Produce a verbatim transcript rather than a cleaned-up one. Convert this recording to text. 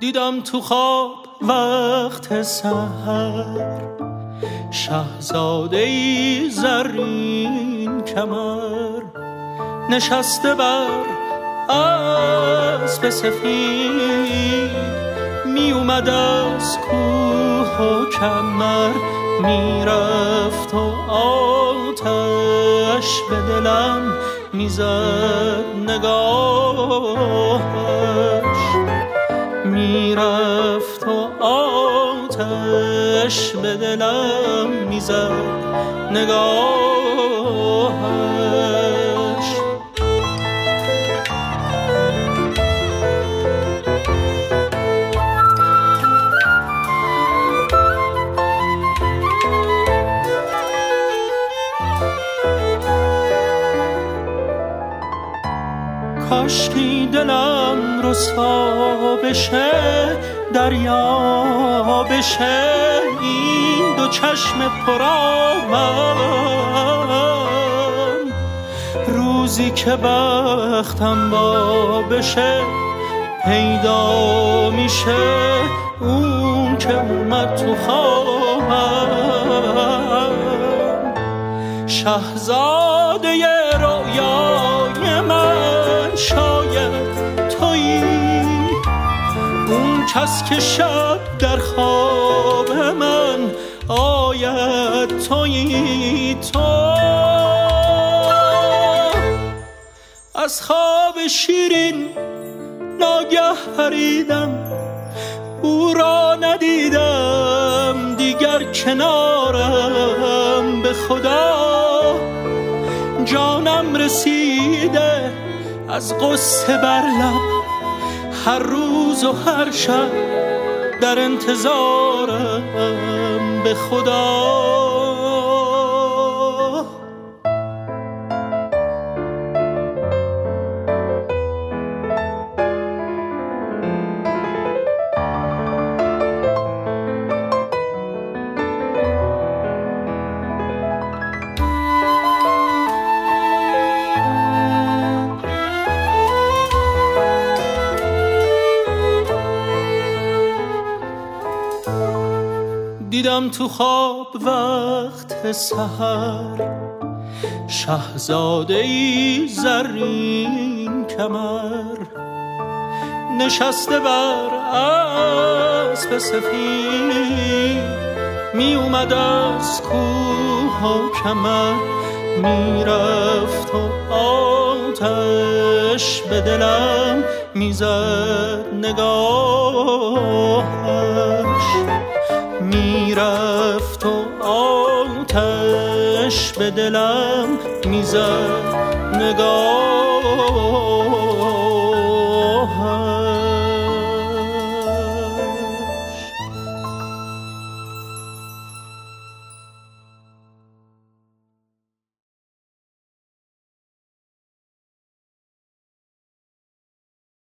دیدم تو خواب وقت سحر شاهزاده‌ای زرین کمر نشسته بر اسب سفید می اومد از کوه و کمر میرفت و آتش به دلم میزد نگاهش میرفت و آتش به دلم میزد نگاهش کاشکی دلم رسوا بشه دریا بشه این دو چشم پرآبم روزی که بختم با بشه پیدا میشه اون که اومد تو خوابم شاهزاده رویای من شاید تویی اون کس که شب در خواب من آید تویی تو از خواب شیرین ناگه پریدم او را ندیدم دیگر کنارم به خدا جانم رسیده از قصه بر لب هر روز و هر شب در انتظارم به خدا دیدم تو خواب وقت سحر شاهزاده‌ای زرین کمر نشسته بر اسب سفید می اومد از کوه و کمر میرفت و آتش به دلم میزد نگاهش میرفت و آتش به دلم میزد نگاهش